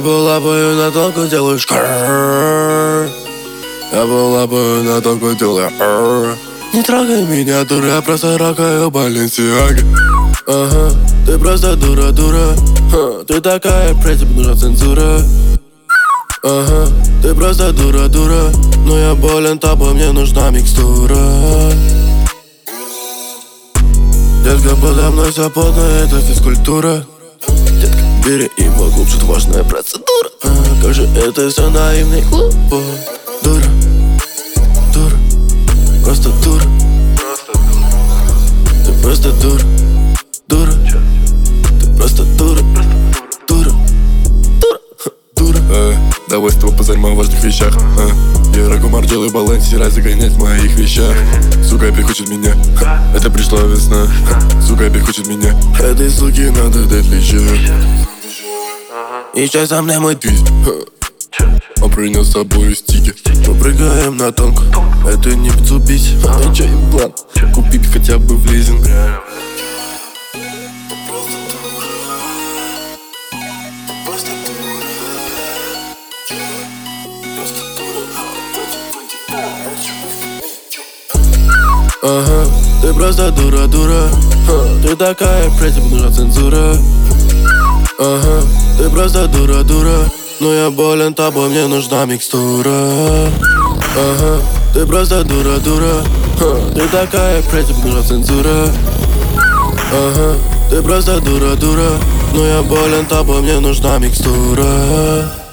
лапаю на тонку, делаю шкрррр. Я лапаю на тонку, делаю рррр. Не трогай меня, дура, я просто ракаю Баленсиаги. Ага, ты просто дура, ха, ты такая pretty, нужна цензура. Ага, ты просто дура, но я болен тобой, мне нужна микстура. Детка, подо мной вся потная, это физкультура. Детка, бери и поглубже, это важная процедура. Как же это все наивно и глупо. Дура, просто дура. Ты просто дура, ты просто дура. Давай с тобой позарим о важных вещах. Я ракумар, делаю балансе, раз загонять в моих вещах. Сука опять хочет меня, это пришла весна. Сука опять хочет меня, этой суке надо дать леща. И сейчас со мной мой твист. Он принес с собой стики. Мы прыгаем на тонку, это не Mitsubishi. И чё им план? Купить хотя бы в лизинг. Ага, ты просто дура, ты такая pretty, нужна цензура. Ага, ты просто дура, но я болен тобой, мне нужна микстура. Ага, ты просто дура, ты такая pretty, нужна цензура. Ага, ты просто дура, но я болен тобой, мне нужна микстура.